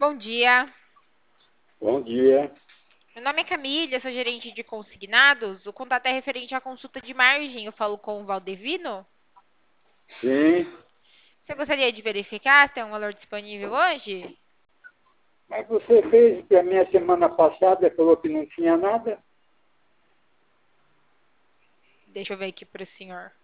Bom dia. Bom dia. Meu nome é Camila, sou gerente de consignados. O contato é referente à consulta de margem. Eu falo com o Valdevino. Sim, Você gostaria de verificar se tem um valor disponível hoje? mas você fez para mim a semana passada, falou que não tinha nada. Deixa eu ver aqui para o senhor.